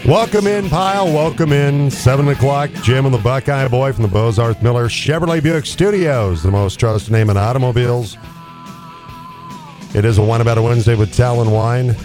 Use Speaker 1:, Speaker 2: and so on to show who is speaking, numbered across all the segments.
Speaker 1: Welcome in, Pile. Welcome in. 7 o'clock. Jim and the Buckeye Boy from the Bozarth Miller Chevrolet Buick Studios, the most trusted name in automobiles. It is a Wine About a Wednesday with Talon Wine.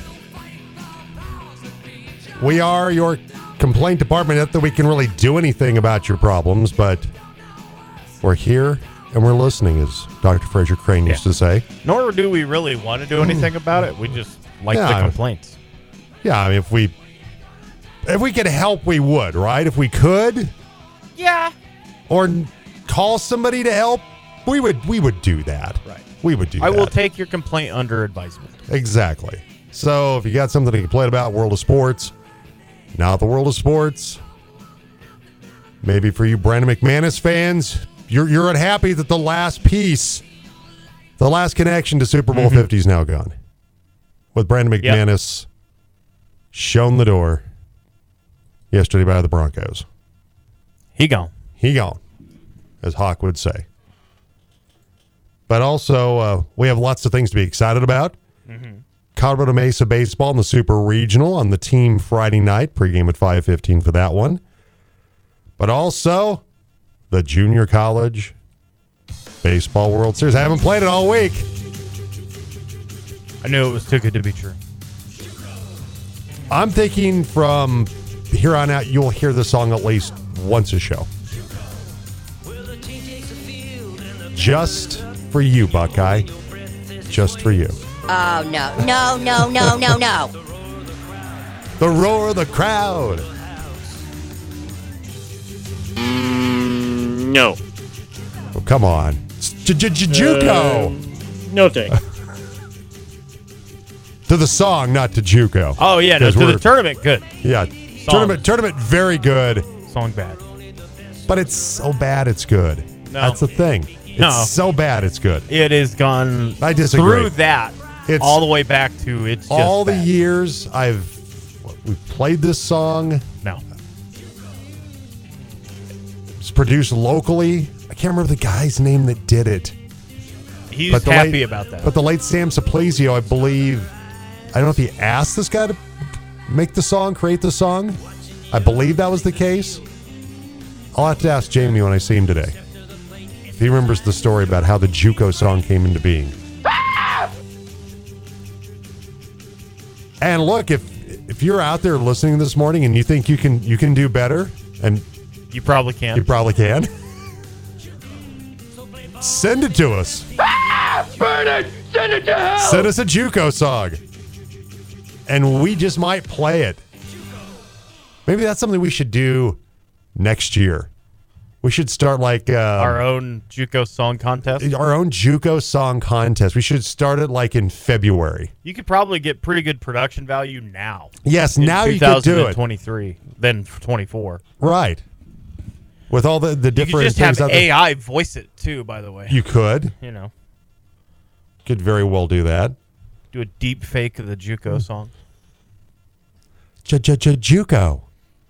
Speaker 1: We are your complaint department. Not that we can really do anything about your problems, but we're here and we're listening, as Dr. Fraser Crane used to say.
Speaker 2: Nor do we really want to do anything about it. We just like the complaints.
Speaker 1: Yeah, I mean, if we could help, we would, right? If we could,
Speaker 2: yeah,
Speaker 1: or call somebody to help, we would do that.
Speaker 2: Right.
Speaker 1: We would do that.
Speaker 2: I will take your complaint under advisement.
Speaker 1: Exactly. So if you got something to complain about, World of Sports, not the World of Sports. Maybe for you Brandon McManus fans, you're unhappy that the last piece, the last connection to Super Bowl 50 is now gone. With Brandon McManus shown the door yesterday by the Broncos.
Speaker 2: He gone,
Speaker 1: as Hawk would say. But also, we have lots of things to be excited about. Colorado Mesa baseball in the Super Regional on the team Friday night, pregame at 5:15 for that one. But also, the Junior College Baseball World Series. I haven't played it all week.
Speaker 2: I knew it was too good to be true.
Speaker 1: I'm thinking from here on out, you'll hear the song at least once a show. Just for you, Buckeye. Just for you.
Speaker 3: Oh, no.
Speaker 1: The roar of the crowd.
Speaker 4: No.
Speaker 1: Oh, come on. JUCO.
Speaker 4: No thanks.
Speaker 1: To the song, not to JUCO.
Speaker 2: Oh, yeah, no, to the tournament, good.
Speaker 1: Yeah, tournament, very good.
Speaker 2: Song bad.
Speaker 1: But it's so bad, it's good.
Speaker 2: No.
Speaker 1: That's the thing. It's so bad, it's good.
Speaker 2: It has gone
Speaker 1: I disagree.
Speaker 2: through that all the way back to it's just
Speaker 1: all the
Speaker 2: bad.
Speaker 1: years we've played this song.
Speaker 2: No.
Speaker 1: It's produced locally. I can't remember the guy's name that did it.
Speaker 2: He's happy about that.
Speaker 1: But the late Sam Saplesio, I believe, I don't know if he asked this guy to make the song, create the song. I believe that was the case. I'll have to ask Jamie when I see him today. If he remembers the story about how the JUCO song came into being. And look, if you're out there listening this morning and you think you can do better, and
Speaker 2: you probably can.
Speaker 1: You probably can. Send it to us.
Speaker 4: Burn it! Send it to hell!
Speaker 1: Send us a JUCO song. And we just might play it. Maybe that's something we should do next year. We should start like
Speaker 2: our own JUCO song contest.
Speaker 1: Our own JUCO song contest. We should start it like in February.
Speaker 2: You could probably get pretty good production value now.
Speaker 1: Yes, now you could do it.
Speaker 2: 2023, then 24.
Speaker 1: Right. With all the different
Speaker 2: you could just
Speaker 1: things
Speaker 2: have AI voice it too, by the way.
Speaker 1: You could.
Speaker 2: You know.
Speaker 1: Could very well do that.
Speaker 2: Do a deep fake of the JUCO song.
Speaker 1: JUCO.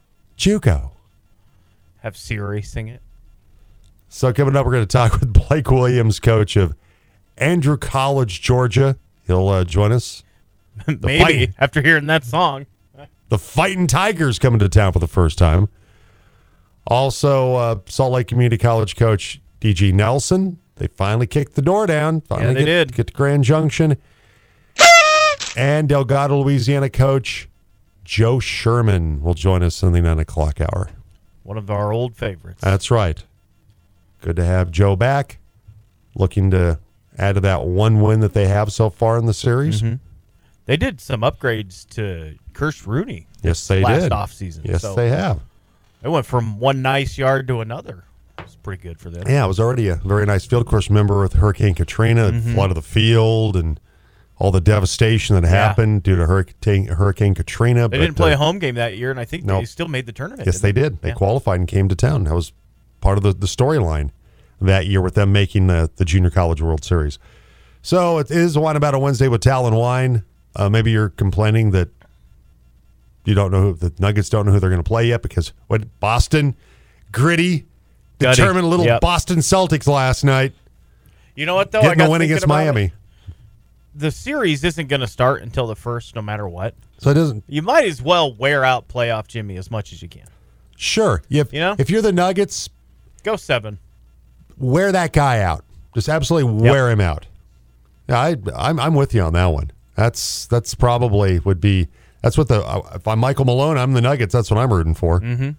Speaker 2: Have Siri sing it.
Speaker 1: So coming up, we're going to talk with Blake Williams, coach of Andrew College, Georgia. He'll join us.
Speaker 2: Maybe after hearing that song.
Speaker 1: The Fighting Tigers coming to town for the first time. Also, Salt Lake Community College coach D.G. Nelson. They finally kicked the door down. Finally
Speaker 2: they did.
Speaker 1: Get to Grand Junction. And Delgado, Louisiana coach Joe Sherman will join us in the 9 o'clock hour.
Speaker 2: One of our old favorites.
Speaker 1: That's right. Good to have Joe back. Looking to add to that one win that they have so far in the series.
Speaker 2: Mm-hmm. They did some upgrades to Kirsch Rooney.
Speaker 1: Yes, they
Speaker 2: last
Speaker 1: did.
Speaker 2: Offseason.
Speaker 1: Yes, they have.
Speaker 2: They went from one nice yard to another. It's pretty good for them.
Speaker 1: Yeah, it was already a very nice field. Of course, remember with Hurricane Katrina, it flooded the field and all the devastation that happened due to Hurricane Katrina.
Speaker 2: They didn't play a home game that year, and I think they still made the tournament.
Speaker 1: Yes, they did. They qualified and came to town. That was part of the storyline that year with them making the Junior College World Series. So it is Wine About a Wednesday with Talon Wine. Maybe you're complaining that you don't know the Nuggets don't know who they're going to play yet because Boston, gritty, determined little Boston Celtics last night.
Speaker 2: You know what, though?
Speaker 1: Getting the win against Miami.
Speaker 2: the series isn't going to start until the first, no matter what.
Speaker 1: So it doesn't.
Speaker 2: You might as well wear out playoff Jimmy as much as you can.
Speaker 1: Sure. If you're the Nuggets,
Speaker 2: go 7.
Speaker 1: Wear that guy out. Just absolutely wear him out. Yeah, I'm with you on that one. That's probably would be. That's what if I'm Michael Malone, I'm the Nuggets. That's what I'm rooting for.
Speaker 2: Mm-hmm.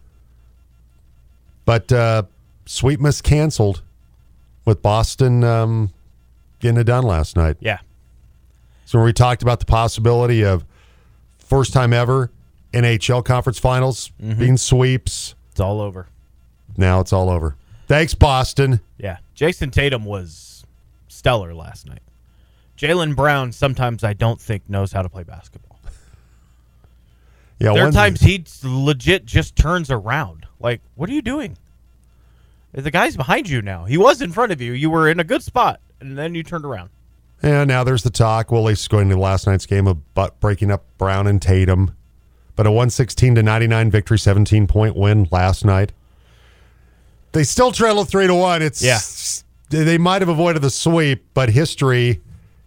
Speaker 1: But sweep miss canceled with Boston getting it done last night.
Speaker 2: Yeah.
Speaker 1: So we talked about the possibility of first time ever NHL conference finals being sweeps.
Speaker 2: It's all over.
Speaker 1: Now it's all over. Thanks, Boston.
Speaker 2: Yeah. Jason Tatum was stellar last night. Jaylen Brown, sometimes I don't think knows how to play basketball.
Speaker 1: Yeah,
Speaker 2: there are times he legit just turns around. Like, what are you doing? The guy's behind you now. He was in front of you. You were in a good spot, and then you turned around.
Speaker 1: Yeah, now there's the talk. Well, he's going to last night's game of breaking up Brown and Tatum. But a 116-99 victory, 17-point win last night. They still trail 3-1. They might have avoided the sweep, but history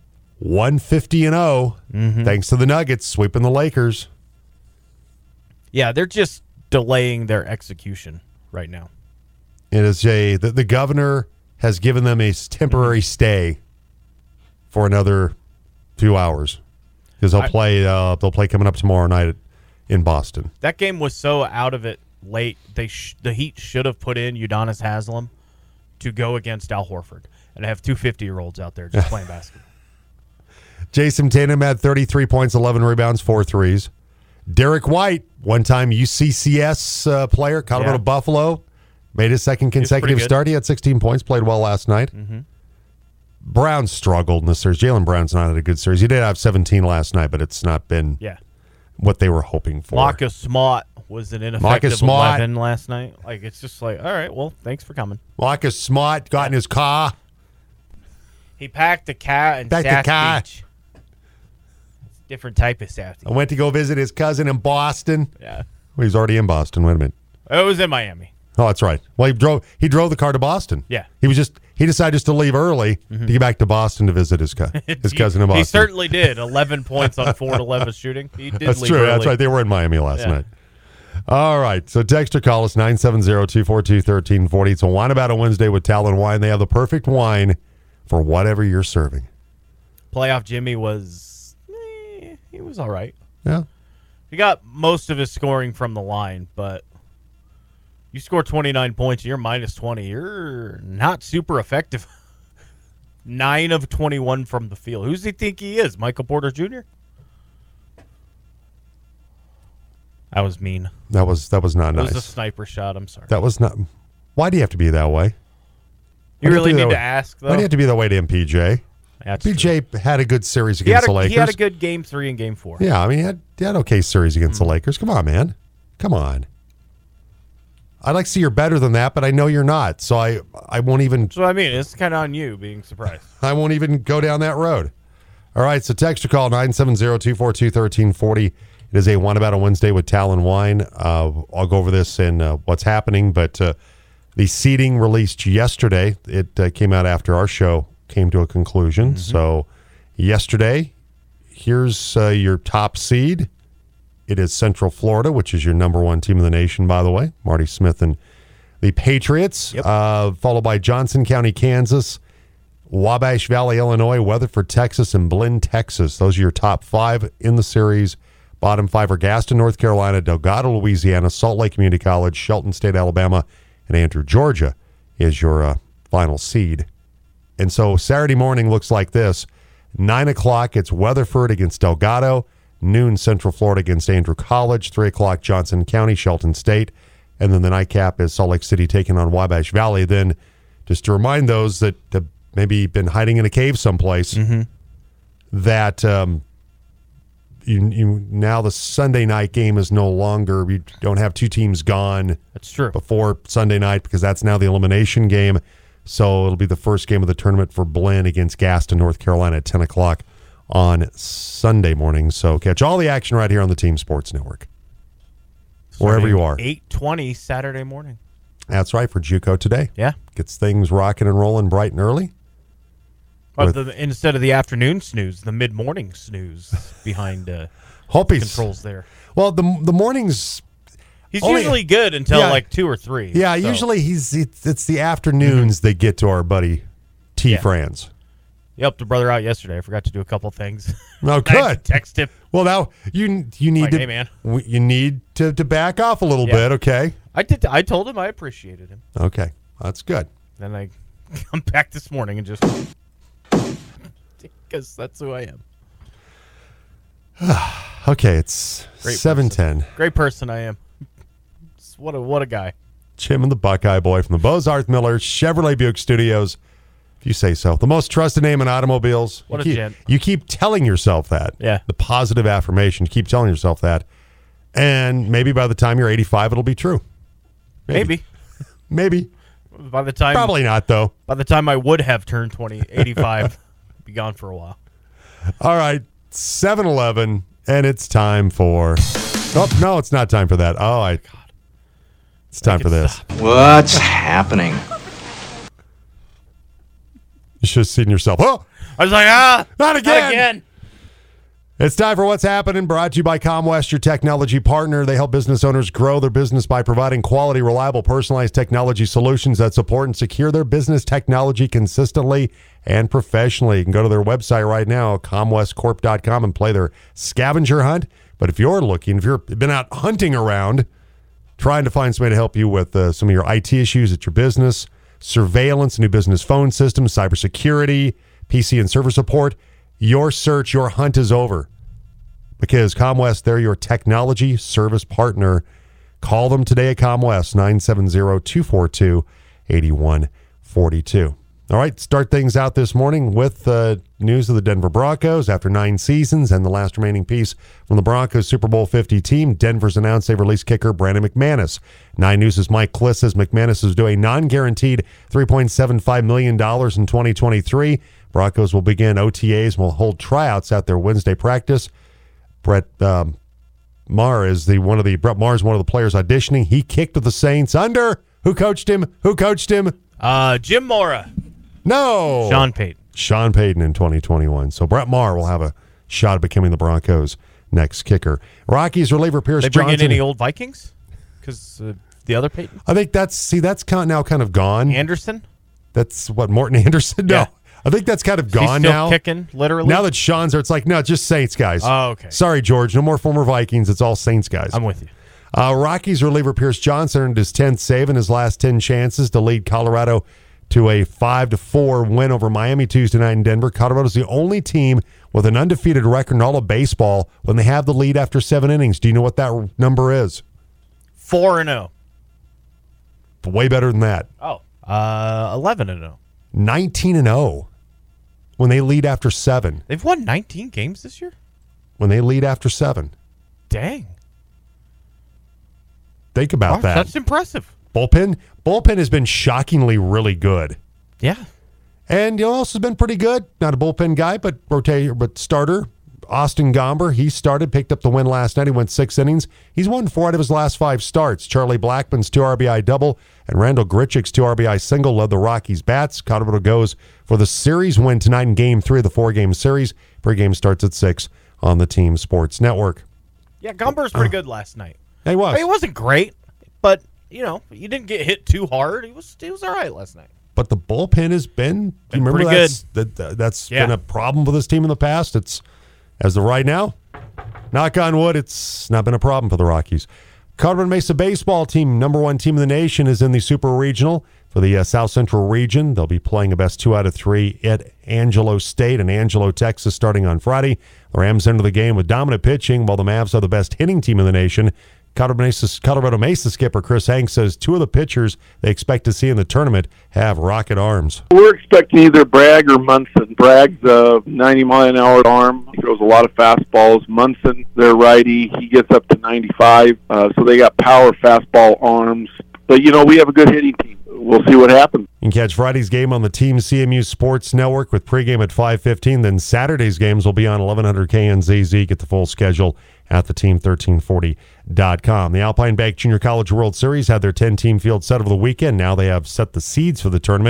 Speaker 1: 150-0 thanks to the Nuggets sweeping the Lakers.
Speaker 2: Yeah, they're just delaying their execution right now.
Speaker 1: It is the governor has given them a temporary stay for another 2 hours because they'll play coming up tomorrow night in Boston.
Speaker 2: That game was so out of it late. The Heat should have put in Udonis Haslem to go against Al Horford and have two 50-year-olds out there just playing basketball.
Speaker 1: Jason Tatum had 33 points, 11 rebounds, 4 threes. Derek White, one-time UCCS player, Colorado Buffalo, made his second consecutive start. He had 16 points, played well last night. Mm-hmm. Brown struggled in the series. Jaylen Brown's not had a good series. He did have 17 last night, but it's not been what they were hoping for.
Speaker 2: Marcus Smart was an ineffective 11 last night. Like, it's just like, all right, well, thanks for coming.
Speaker 1: Marcus Smart got in his car.
Speaker 2: He packed the car and South Beach. Different type of South.
Speaker 1: I went to go visit his cousin in Boston.
Speaker 2: Yeah.
Speaker 1: Well, he's already in Boston. Wait a minute.
Speaker 2: It was in Miami.
Speaker 1: Oh, that's right. Well, he drove the car to Boston.
Speaker 2: Yeah.
Speaker 1: He decided just to leave early to get back to Boston to visit his cousin in Boston.
Speaker 2: He certainly did. 11 points on 4-11 shooting. He did
Speaker 1: That's
Speaker 2: leave
Speaker 1: true.
Speaker 2: early.
Speaker 1: That's right. They were in Miami last night. All right. So text or call us 970-242-1340. It's a Wine About a Wednesday with Talon Wine. They have the perfect wine for whatever you're serving.
Speaker 2: Playoff Jimmy was... he was all right.
Speaker 1: Yeah.
Speaker 2: He got most of his scoring from the line, but you score 29 points, you're minus 20. You're not super effective. 9 of 21 from the field. Who's he think he is? Michael Porter Jr.? That was mean.
Speaker 1: That was not nice.
Speaker 2: It was a sniper shot. I'm sorry.
Speaker 1: That was not. Why do you have to be that way?
Speaker 2: You really need to ask, though.
Speaker 1: Why do you have to be that way to MPJ?
Speaker 2: That's
Speaker 1: PJ true. Had a good series against the Lakers.
Speaker 2: He had a good game 3 and game 4.
Speaker 1: Yeah, I mean, he had an okay series against the Lakers. Come on, man. Come on. I'd like to see you're better than that, but I know you're not. So I won't even.
Speaker 2: So I mean, it's kind of on you being surprised.
Speaker 1: I won't even go down that road. All right, so text or call 970-242-1340. It is a Wine About a Wednesday with Talon Wine. I'll go over this and what's happening, but the seeding released yesterday. It came out after our show came to a conclusion. Mm-hmm. So yesterday, here's your top seed. It is Central Florida, which is your number 1 team in the nation, by the way. Marty Smith and the Patriots, followed by Johnson County, Kansas, Wabash Valley, Illinois, Weatherford, Texas, and Blinn, Texas. Those are your top 5 in the series. Bottom 5 are Gaston, North Carolina, Delgado, Louisiana, Salt Lake Community College, Shelton State, Alabama, and Andrew, Georgia is your final seed. And so Saturday morning looks like this. 9 o'clock, it's Weatherford against Delgado. Noon, Central Florida against Andrew College. 3 o'clock, Johnson County, Shelton State. And then the nightcap is Salt Lake City taking on Wabash Valley. Then just to remind those that have maybe been hiding in a cave someplace that now the Sunday night game is no longer, we don't have 2 teams gone.
Speaker 2: That's true.
Speaker 1: Before Sunday night because that's now the elimination game. So it'll be the first game of the tournament for Blinn against Gaston, North Carolina at 10 o'clock on Sunday morning. So catch all the action right here on the Team Sports Network. Wherever you are.
Speaker 2: 8:20 Saturday morning.
Speaker 1: That's right, for JUCO today.
Speaker 2: Yeah.
Speaker 1: Gets things rocking and rolling bright and early.
Speaker 2: But instead of the afternoon snooze, the mid-morning snooze behind controls there.
Speaker 1: Well, the mornings.
Speaker 2: He's usually good until like 2 or 3.
Speaker 1: Yeah,
Speaker 2: so.
Speaker 1: usually it's the afternoons that get to our buddy T. Franz.
Speaker 2: He helped a brother out yesterday. I forgot to do a couple things.
Speaker 1: Oh,
Speaker 2: I had
Speaker 1: good.
Speaker 2: to text him.
Speaker 1: Well, now you need to.
Speaker 2: Hey, man.
Speaker 1: You need to back off a little bit, okay?
Speaker 2: I did. I told him I appreciated him.
Speaker 1: Okay, that's good.
Speaker 2: Then I come back this morning and just because that's who I am.
Speaker 1: Okay, it's 7:10.
Speaker 2: Great person I am. What a guy.
Speaker 1: Jim and the Buckeye Boy from the Bozarth Miller Chevrolet Buick Studios. If you say so. The most trusted name in automobiles.
Speaker 2: What a gent.
Speaker 1: You keep telling yourself that.
Speaker 2: Yeah.
Speaker 1: The positive affirmation. You keep telling yourself that. And maybe by the time you're 85, it'll be true.
Speaker 2: Maybe.
Speaker 1: Maybe.
Speaker 2: By the time.
Speaker 1: Probably not, though.
Speaker 2: By the time I would have turned 85, be gone for a while.
Speaker 1: All right. 7-Eleven, and it's time for. Oh, no, it's not time for that. Oh, God. It's time for this.
Speaker 3: What's happening?
Speaker 1: You should have seen yourself. Oh,
Speaker 2: I was like,
Speaker 1: not again.
Speaker 2: Not again.
Speaker 1: It's time for What's Happening, brought to you by ComWest, your technology partner. They help business owners grow their business by providing quality, reliable, personalized technology solutions that support and secure their business technology consistently and professionally. You can go to their website right now, comwestcorp.com, and play their scavenger hunt. But if you've been out hunting around, trying to find somebody to help you with some of your IT issues at your business, surveillance, new business phone systems, cybersecurity, PC and server support, your search, your hunt is over. Because ComWest, they're your technology service partner. Call them today at ComWest, 970-242-8142. All right, start things out this morning with news of the Denver Broncos. After 9 seasons and the last remaining piece from the Broncos Super Bowl 50 team, Denver's announced they've released kicker Brandon McManus. 9 News' Mike Kliss says McManus is due a non-guaranteed $3.75 million in 2023. Broncos will begin OTAs and will hold tryouts at their Wednesday practice. Brett Maher is one of the players auditioning. He kicked with the Saints under. Who coached him?
Speaker 2: Jim Mora.
Speaker 1: No. Sean Payton in 2021. So Brett Maher will have a shot at becoming the Broncos' next kicker. Rockies reliever Pierce Johnson.
Speaker 2: They bring in any old Vikings? Because the other Payton?
Speaker 1: I think that's now kind of gone.
Speaker 2: Anderson?
Speaker 1: That's what, Morton Anderson? No.
Speaker 2: Yeah.
Speaker 1: I think that's kind of gone
Speaker 2: He's still
Speaker 1: now.
Speaker 2: Kicking, literally?
Speaker 1: Now that Sean's there, it's like, no, just Saints guys.
Speaker 2: Oh, okay.
Speaker 1: Sorry, George. No more former Vikings. It's all Saints guys.
Speaker 2: I'm with you.
Speaker 1: Rockies reliever Pierce Johnson earned his 10th save in his last 10 chances to lead Colorado to a 5-4 win over Miami Tuesday night in Denver. Colorado's the only team with an undefeated record in all of baseball when they have the lead after 7 innings. Do you know what that number is?
Speaker 2: 4-0.
Speaker 1: Way better than that.
Speaker 2: 11-0.
Speaker 1: 19-0 when they lead after 7.
Speaker 2: They've won 19 games this year?
Speaker 1: When they lead after 7.
Speaker 2: Dang.
Speaker 1: Think about that.
Speaker 2: That's impressive.
Speaker 1: Bullpen has been shockingly really good.
Speaker 2: Yeah.
Speaker 1: And you know, else has been pretty good. Not a bullpen guy, but starter. Austin Gomber, he picked up the win last night. He went 6 innings. He's won 4 out of his last 5 starts. Charlie Blackmon's 2 RBI double and Randall Grichuk's 2 RBI single led the Rockies bats. Colorado goes for the series win tonight in Game 3 of the 4-game series. Pre-game starts at 6 on the Team Sports Network.
Speaker 2: Yeah, Gomber was pretty good last night.
Speaker 1: He was.
Speaker 2: He wasn't great, but, you didn't get hit too hard. He was all right last night.
Speaker 1: But the bullpen has been you remember
Speaker 2: pretty
Speaker 1: that's been a problem for this team in the past. It's as of right now, knock on wood, it's not been a problem for the Rockies. Colorado Mesa baseball team, number 1 team in the nation, is in the Super Regional for the South Central region. They'll be playing a best 2 out of 3 at Angelo State in Angelo, Texas, starting on Friday. The Rams enter the game with dominant pitching, while the Mavs are the best hitting team in the nation. Colorado Mesa skipper Chris Hanks says 2 of the pitchers they expect to see in the tournament have rocket arms.
Speaker 5: We're expecting either Bragg or Munson. Bragg's a 90-mile-an-hour arm. He throws a lot of fastballs. Munson, their righty, he gets up to 95. So they got power fastball arms. But, we have a good hitting team. We'll see what happens.
Speaker 1: You can catch Friday's game on the Team CMU Sports Network with pregame at 5:15. Then Saturday's games will be on 1100 KNZZ. Get the full schedule at the Team1340.com. The Alpine Bank Junior College World Series had their 10-team field set over the weekend. Now they have set the seeds for the tournament.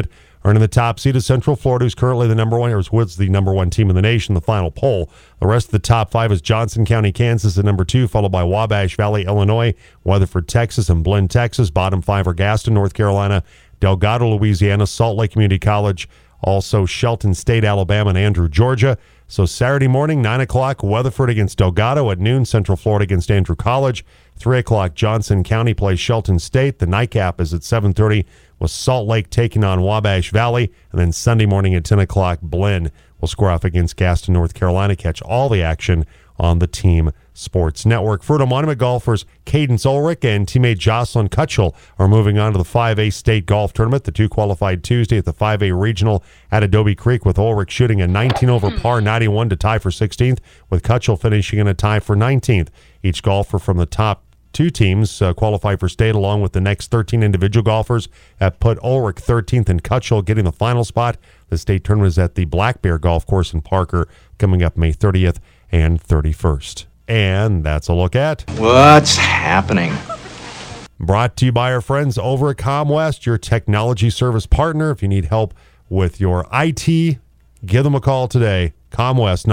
Speaker 1: Earning the top seed is Central Florida, who's currently the number one, or was the number one team in the nation in the final poll. The rest of the top 5 is Johnson County, Kansas at number 2, followed by Wabash Valley, Illinois, Weatherford, Texas, and Blinn, Texas. Bottom 5 are Gaston, North Carolina, Delgado, Louisiana, Salt Lake Community College, also Shelton State, Alabama, and Andrew, Georgia. So Saturday morning, 9 o'clock, Weatherford against Delgado. At noon, Central Florida against Andrew College. 3 o'clock, Johnson County plays Shelton State. The nightcap is at 7:30 with Salt Lake taking on Wabash Valley. And then Sunday morning at 10 o'clock, Blinn will square off against Gaston, North Carolina. Catch all the action on the Team Sports Network. Fruita Monument golfers Cadence Ulrich and teammate Jocelyn Kutchell are moving on to the 5A State Golf Tournament. The two qualified Tuesday at the 5A Regional at Adobe Creek, with Ulrich shooting a 19 over par 91 to tie for 16th, with Kutchell finishing in a tie for 19th. Each golfer from the top 2 teams qualify for state, along with the next 13 individual golfers that put Ulrich 13th and Kutchell getting the final spot. The state tournament is at the Black Bear Golf Course in Parker, coming up May 30th and 31st. And that's a look at
Speaker 3: What's happening?
Speaker 1: Brought to you by our friends over at ComWest, your technology service partner. If you need help with your IT, give them a call today. ComWest,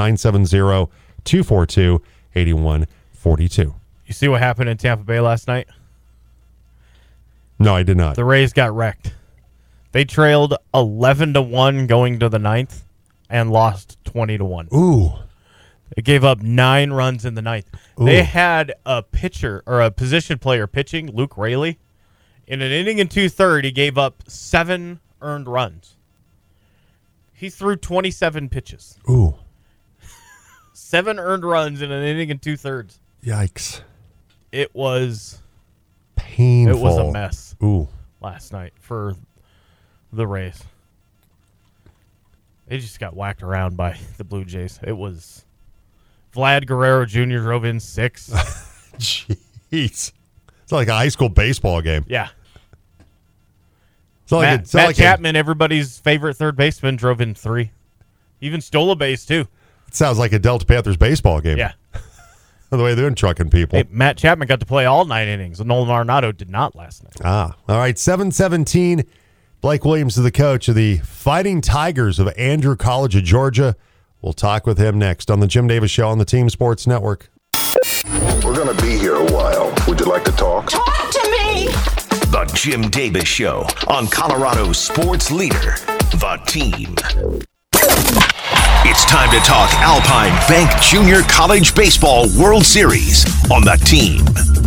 Speaker 1: 970-242-8142.
Speaker 2: You see what happened in Tampa Bay last night?
Speaker 1: No, I did not.
Speaker 2: The Rays got wrecked. They trailed 11-1 going to the 9th and lost 20-1.
Speaker 1: Ooh.
Speaker 2: They gave up 9 runs in the 9th.
Speaker 1: Ooh.
Speaker 2: They had a pitcher or a position player pitching, Luke Raley. In an inning and 2/3, he gave up 7 earned runs. He threw 27 pitches.
Speaker 1: Ooh.
Speaker 2: 7 earned runs in an inning and 2/3.
Speaker 1: Yikes.
Speaker 2: It was
Speaker 1: Painful.
Speaker 2: It was a mess
Speaker 1: Ooh.
Speaker 2: last night for the Rays. They just got whacked around by the Blue Jays. It was Vlad Guerrero Jr. drove in 6.
Speaker 1: Jeez. It's like a high school baseball game.
Speaker 2: Yeah.
Speaker 1: It's not
Speaker 2: Matt,
Speaker 1: it's not
Speaker 2: Matt
Speaker 1: like
Speaker 2: Chapman, everybody's favorite third baseman, drove in 3. Even stole a base, too.
Speaker 1: It sounds like a Delta Panthers baseball game.
Speaker 2: Yeah.
Speaker 1: The way they're trucking people.
Speaker 2: Hey, Matt Chapman got to play all 9 innings. Nolan Arenado did not last night.
Speaker 1: All right, 7:17. Blake Williams is the coach of the Fighting Tigers of Andrew College of Georgia. We'll talk with him next on the Jim Davis Show on the Team Sports Network.
Speaker 6: We're going to be here a while. Would you like to talk?
Speaker 7: Talk to me!
Speaker 8: The Jim Davis Show on Colorado's sports leader, The Team. It's time to talk Alpine Bank Junior College Baseball World Series on The Team.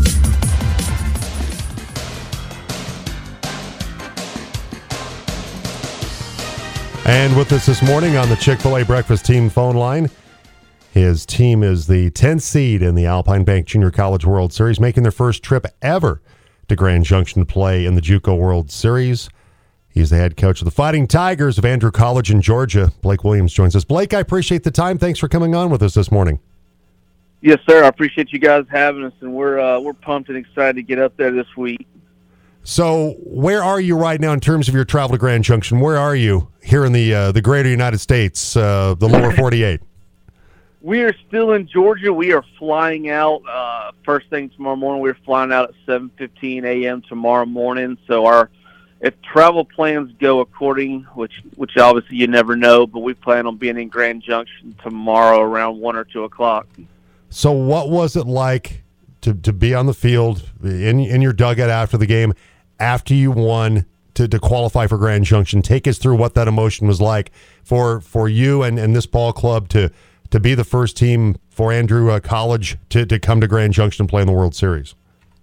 Speaker 1: And with us this morning on the Chick-fil-A Breakfast Team phone line, his team is the 10th seed in the Alpine Bank Junior College World Series, making their first trip ever to Grand Junction to play in the JUCO World Series. He's the head coach of the Fighting Tigers of Andrew College in Georgia. Blake Williams joins us. Blake, I appreciate the time. Thanks for coming on with us this morning.
Speaker 9: Yes, sir. I appreciate you guys having us, and we're pumped and excited to get up there this week.
Speaker 1: So where are you right now in terms of your travel to Grand Junction? Where are you here in the greater United States, the lower 48?
Speaker 9: We are still in Georgia. We are flying out first thing tomorrow morning. We're flying out at 7:15 a.m. tomorrow morning. So if travel plans go according, which obviously you never know, but we plan on being in Grand Junction tomorrow around 1 or 2 o'clock.
Speaker 1: So what was it like to be on the field in your dugout after the game, after you won to qualify for Grand Junction? Take us through what that emotion was like for you and this ball club to be the first team for Andrew College to come to Grand Junction and play in the World Series.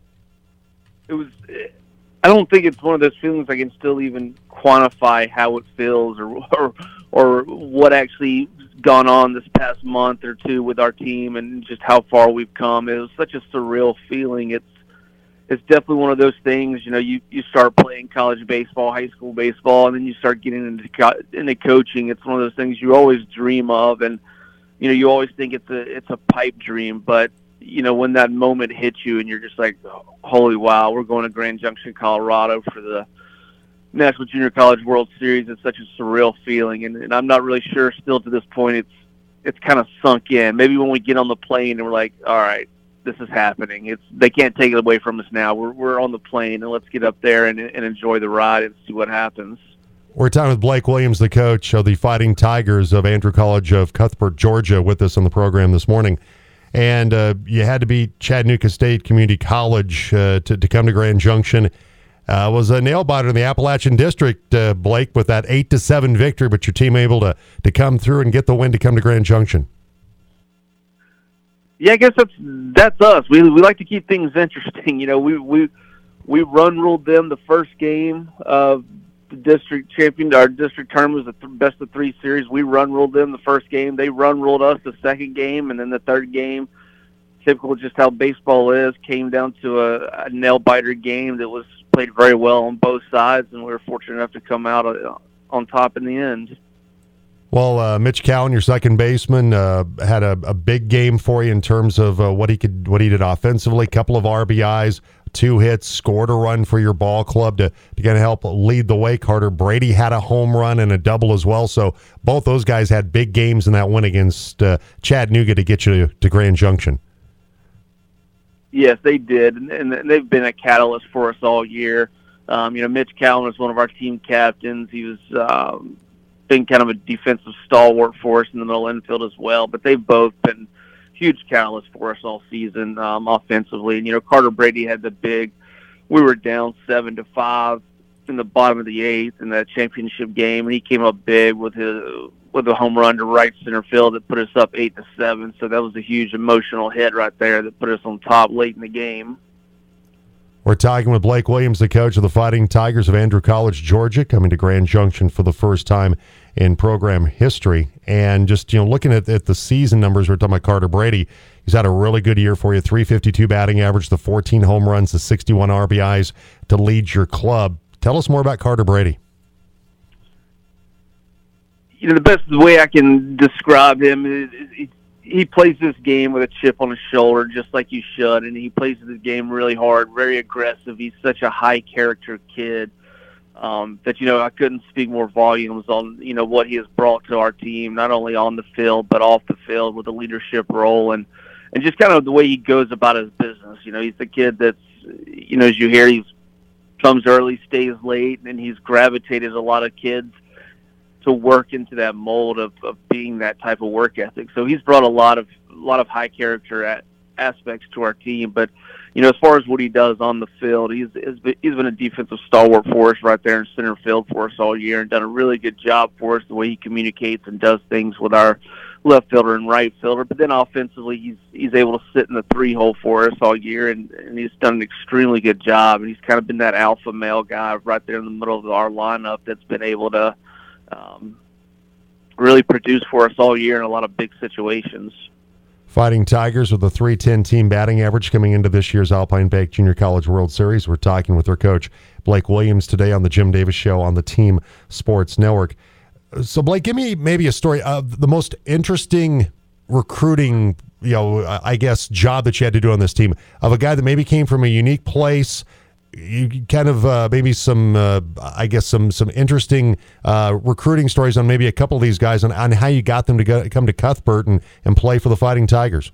Speaker 9: It was. I don't think it's one of those feelings I can still even quantify how it feels or what actually gone on this past month or two with our team and just how far we've come. It was such a surreal feeling. It's definitely one of those things. You know, you start playing college baseball, high school baseball, and then you start getting into coaching. It's one of those things you always dream of, and you know, you always think it's a pipe dream, but you know, when that moment hits you and you're just like, holy wow, we're going to Grand Junction, Colorado for the National Junior College World Series. It's such a surreal feeling, and I'm not really sure still to this point it's kind of sunk in. Maybe when we get on the plane and we're like, all right, this is happening. They can't take it away from us now. We're on the plane, and let's get up there and enjoy the ride and see what happens.
Speaker 1: We're talking with Blake Williams, the coach of the Fighting Tigers of Andrew College of Cuthbert, Georgia, with us on the program this morning. And you had to beat Chattanooga State Community College to come to Grand Junction. Was a nail-biter in the Appalachian District, Blake, with that 8-7 victory, but your team able to come through and get the win to come to Grand Junction.
Speaker 9: Yeah, I guess that's us. We like to keep things interesting. You know, we run ruled them the first game of the district champion. Our district tournament was the best of 3 series. We run ruled them the first game. They run ruled us the second game, and then the third game, typical just how baseball is, came down to a nail-biter game that was played very well on both sides, and we were fortunate enough to come out on top in the end.
Speaker 1: Well, Mitch Cowan, your second baseman, had a big game for you in terms of what he did offensively. Couple of RBIs, 2 hits, scored a run for your ball club to kind of help lead the way. Carter Brady had a home run and a double as well. So both those guys had big games in that win against Chattanooga to get you to Grand Junction.
Speaker 9: Yes, they did, and they've been a catalyst for us all year. Mitch Cowan was one of our team captains. He was been kind of a defensive stalwart for us in the middle infield as well, but they've both been huge catalysts for us all season offensively. And, Carter Brady had we were down 7-5 in the bottom of the 8th in that championship game, and he came up big with a home run to right center field that put us up 8-7. So that was a huge emotional hit right there that put us on top late in the game.
Speaker 1: We're talking with Blake Williams, the coach of the Fighting Tigers of Andrew College, Georgia, coming to Grand Junction for the first time in program history. And just, looking at the season numbers, we're talking about Carter Brady. He's had a really good year for you, 352 batting average, the 14 home runs, the 61 RBIs to lead your club. Tell us more about Carter Brady.
Speaker 9: The best way I can describe him is he plays this game with a chip on his shoulder, just like you should, and he plays this game really hard, very aggressive. He's such a high-character kid that, I couldn't speak more volumes on, what he has brought to our team, not only on the field but off the field with a leadership role and just kind of the way he goes about his business. He's the kid that's, as you hear, he comes early, stays late, and he's gravitated a lot of kids to work into that mold of being that type of work ethic. So he's brought a lot of high character aspects to our team. But as far as what he does on the field, he's been a defensive stalwart for us right there in center field for us all year, and done a really good job for us the way he communicates and does things with our left fielder and right fielder. But then offensively, he's able to sit in the 3-hole for us all year, and he's done an extremely good job. And he's kind of been that alpha male guy right there in the middle of our lineup that's been able to really produce for us all year in a lot of big situations.
Speaker 1: Fighting Tigers with a .310 team batting average coming into this year's Alpine Bank Junior College World Series. We're talking with their coach, Blake Williams, today on the Jim Davis Show on the Team Sports Network. So, Blake, give me maybe a story of the most interesting recruiting, I guess, job that you had to do on this team, of a guy that maybe came from a unique place. You kind of maybe some interesting recruiting stories on maybe a couple of these guys on how you got them to come to Cuthbert and play for the Fighting Tigers.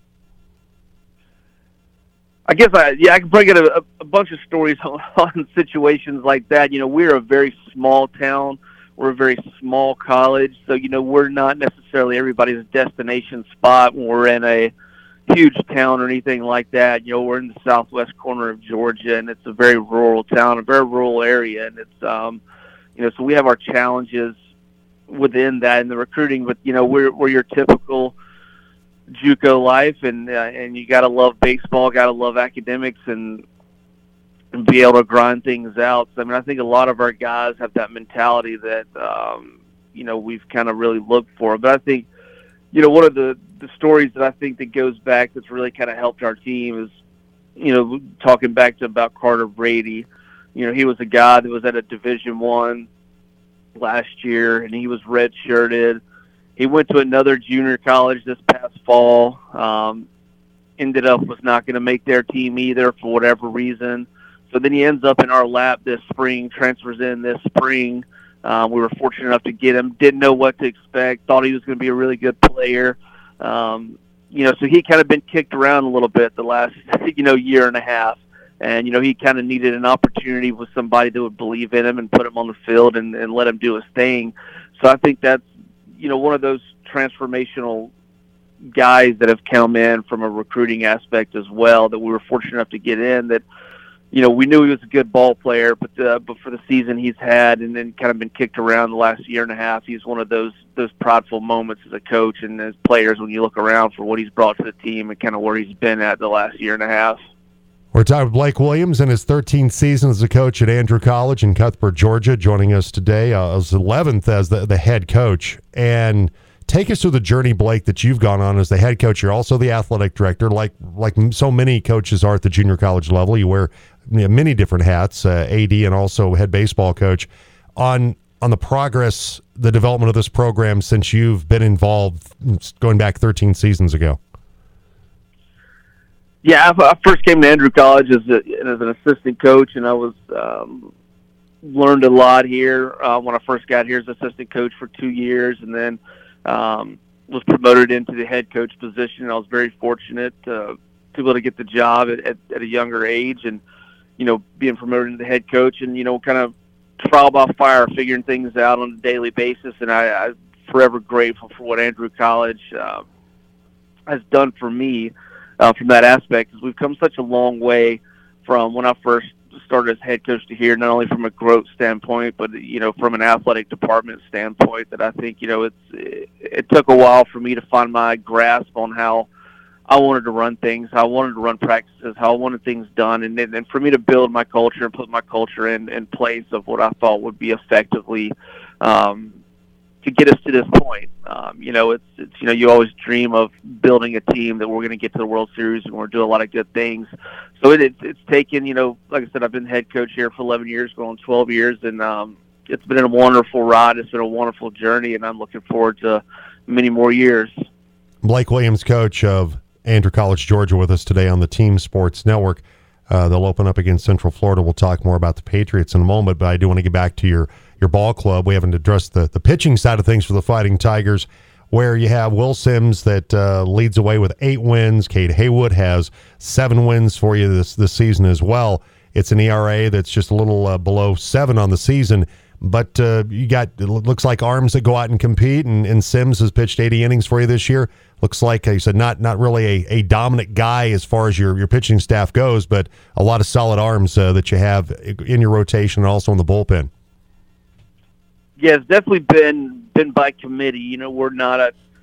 Speaker 9: I guess I can probably get a bunch of stories on situations like that. We're a very small town. We're a very small college. So, we're not necessarily everybody's destination spot when we're in a huge town or anything like that. We're in the southwest corner of Georgia, and it's a very rural town, a very rural area, and it's so we have our challenges within that in the recruiting. But we're your typical JUCO life, and you got to love baseball, got to love academics, and be able to grind things out. So, I think a lot of our guys have that mentality that we've kind of really looked for. But I think one of the stories that I think that goes back that's really kind of helped our team is, talking back to about Carter Brady. He was a guy that was at a Division I last year, and he was redshirted. He went to another junior college this past fall. Ended up was not going to make their team either for whatever reason. So then he ends up in our lap this spring, transfers in this spring. We were fortunate enough to get him. Didn't know what to expect. Thought he was going to be a really good player. So he kind of been kicked around a little bit the last, year and a half. And, he kind of needed an opportunity with somebody that would believe in him and put him on the field and let him do his thing. So I think that's, one of those transformational guys that have come in from a recruiting aspect as well that we were fortunate enough to get in that, we knew he was a good ball player, but for the season he's had and then kind of been kicked around the last year and a half, he's one of those prideful moments as a coach and as players when you look around for what he's brought to the team and kind of where he's been at the last year and a half.
Speaker 1: We're talking with Blake Williams in his 13th season as a coach at Andrew College in Cuthbert, Georgia, joining us today. His 11th as the head coach. And take us through the journey, Blake, that you've gone on as the head coach. You're also the athletic director, like so many coaches are at the junior college level. You wear many different hats, AD and also head baseball coach. On the progress, the development of this program since you've been involved, going back 13 seasons ago.
Speaker 9: Yeah, I first came to Andrew College as an assistant coach, and I was learned a lot here when I first got here as assistant coach for 2 years, and then was promoted into the head coach position. I was very fortunate to be able to get the job at a younger age, and being promoted into the head coach, and kind of trial by fire, figuring things out on a daily basis. And I'm forever grateful for what Andrew College has done for me. From that aspect, because we've come such a long way from when I first started as head coach to here, not only from a growth standpoint, but from an athletic department standpoint, that I think it took a while for me to find my grasp on how I wanted to run things, how I wanted to run practices, how I wanted things done, and for me to build my culture and put my culture in place of what I thought would be effectively to get us to this point. It's you always dream of building a team that we're going to get to the World Series and we're doing a lot of good things. So it's taken, like I said, I've been head coach here for 11 years, going on 12 years, and it's been a wonderful ride. It's been a wonderful journey, and I'm looking forward to many more years.
Speaker 1: Blake Williams, coach of Andrew College, Georgia, with us today on the Team Sports Network. They'll open up against Central Florida. We'll talk more about the Patriots in a moment, but I do want to get back to your ball club. We haven't addressed the pitching side of things for the Fighting Tigers, where you have Will Sims that leads away with 8 wins. Cade Haywood has 7 wins for you this season as well. It's an ERA that's just a little below 7 on the season, but you got, it looks like arms that go out and compete, and Sims has pitched 80 innings for you this year. Looks like, you said, not really a dominant guy as far as your pitching staff goes, but a lot of solid arms that you have in your rotation and also in the bullpen.
Speaker 9: Yeah, it's definitely been by committee. We're not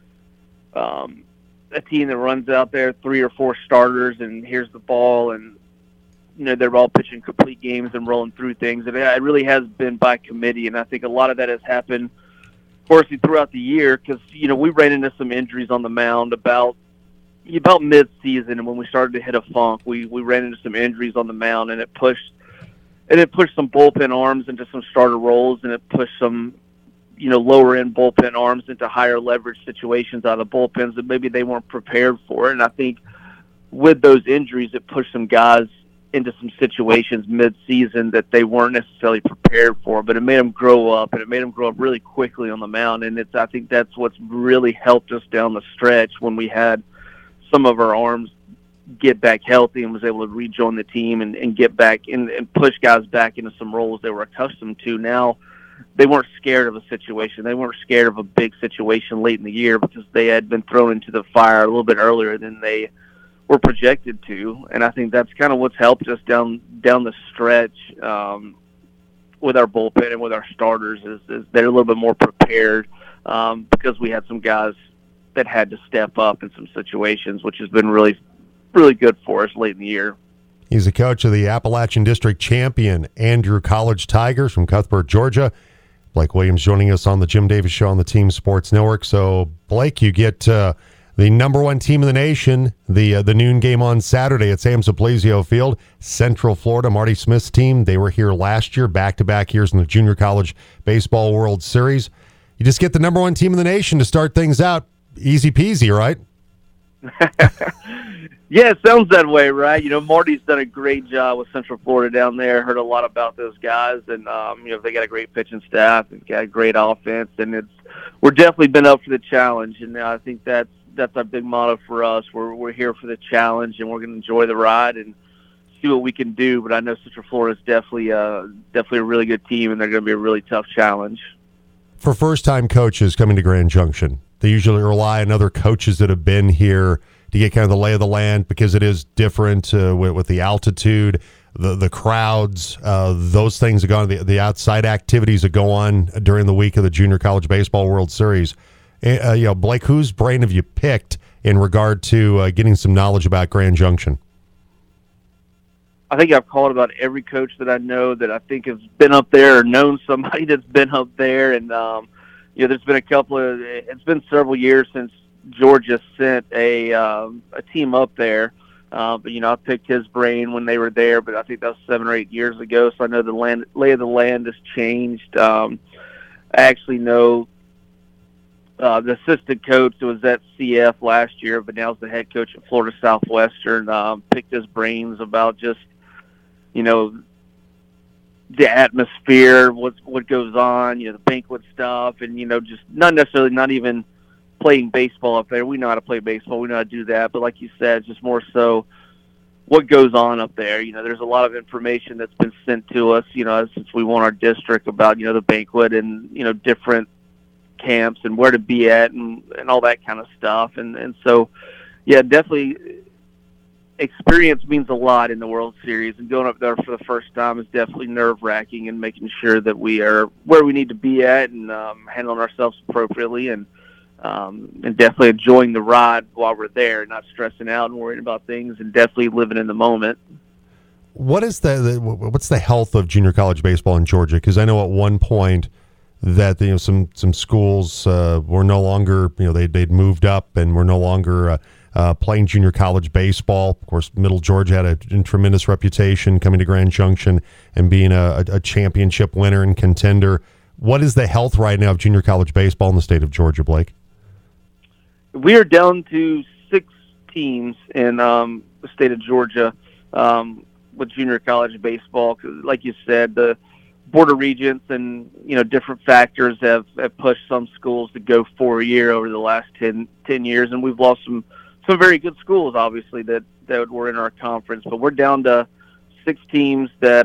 Speaker 9: a team that runs out there 3 or 4 starters and here's the ball, and they're all pitching complete games and rolling through things. And it really has been by committee, and I think a lot of that has happened, of course, throughout the year, because we ran into some injuries on the mound about mid-season, and when we started to hit a funk, we ran into some injuries on the mound, and it pushed some bullpen arms into some starter roles, and it pushed some, lower end bullpen arms into higher leverage situations out of the bullpens that maybe they weren't prepared for. And I think with those injuries, it pushed some guys into some situations mid-season that they weren't necessarily prepared for, but it made them grow up, and it made them grow up really quickly on the mound. And I think that's what's really helped us down the stretch when we had some of our arms get back healthy and was able to rejoin the team and get back and push guys back into some roles they were accustomed to. Now, they weren't scared of a situation. They weren't scared of a big situation late in the year because they had been thrown into the fire a little bit earlier than they were projected to. And I think that's kind of what's helped us down the stretch with our bullpen and with our starters is they're a little bit more prepared because we had some guys that had to step up in some situations, which has been really good for us late in the year.
Speaker 1: He's the coach of the Appalachian District champion Andrew College Tigers from Cuthbert, Georgia. Blake Williams joining us on the Jim Davis Show on the Team Sports Network. So, Blake, you get the number 1 team in the nation, the noon game on Saturday at Sam Simplesio Field. Central Florida, Marty Smith's team, they were here last year, back-to-back years in the Junior College Baseball World Series. You just get the number 1 team in the nation to start things out. Easy peasy, right?
Speaker 9: Yeah, it sounds that way, right? Marty's done a great job with Central Florida down there. Heard a lot about those guys, and they got a great pitching staff and got a great offense, and we're definitely been up for the challenge, and I think that's our big motto for us. We're here for the challenge, and we're going to enjoy the ride and see what we can do. But I know Central Florida is definitely a really good team, and they're going to be a really tough challenge.
Speaker 1: For first-time coaches coming to Grand Junction, they usually rely on other coaches that have been here to get kind of the lay of the land, because it is different with the altitude, the crowds, those things that go on, the outside activities that go on during the week of the Junior College Baseball World Series. Blake, whose brain have you picked in regard to getting some knowledge about Grand Junction?
Speaker 9: I think I've called about every coach that I know that I think has been up there or known somebody that's been up there. And, there's been it's been several years since Georgia sent a team up there. But I picked his brain when they were there, but I think that was 7 or 8 years ago. So I know the lay of the land has changed. I actually know the assistant coach that was at CF last year, but now is the head coach at Florida Southwestern. Picked his brains about just, the atmosphere, what goes on, the banquet stuff, and just not even playing baseball up there. We know how to play baseball. We know how to do that. But like you said, it's just more so what goes on up there. There's a lot of information that's been sent to us, since we won our district about, the banquet and, different camps and where to be at and all that kind of stuff. And so, yeah, definitely experience means a lot in the World Series, and going up there for the first time is definitely nerve-wracking, and making sure that we are where we need to be at and handling ourselves appropriately, and definitely enjoying the ride while we're there, not stressing out and worrying about things, and definitely living in the moment.
Speaker 1: What is what's the health of junior college baseball in Georgia? Because I know at one point that some schools were no longer, they'd moved up and were no longer playing junior college baseball. Of course, Middle Georgia had a tremendous reputation coming to Grand Junction and being a championship winner and contender. What is the health right now of junior college baseball in the state of Georgia, Blake?
Speaker 9: We are down to 6 teams in the state of Georgia with junior college baseball. 'Cause like you said, the Board of Regents and different factors have pushed some schools to go 4-year over the last 10 years, and we've lost some very good schools, obviously, that were in our conference. But we're down to 6 teams that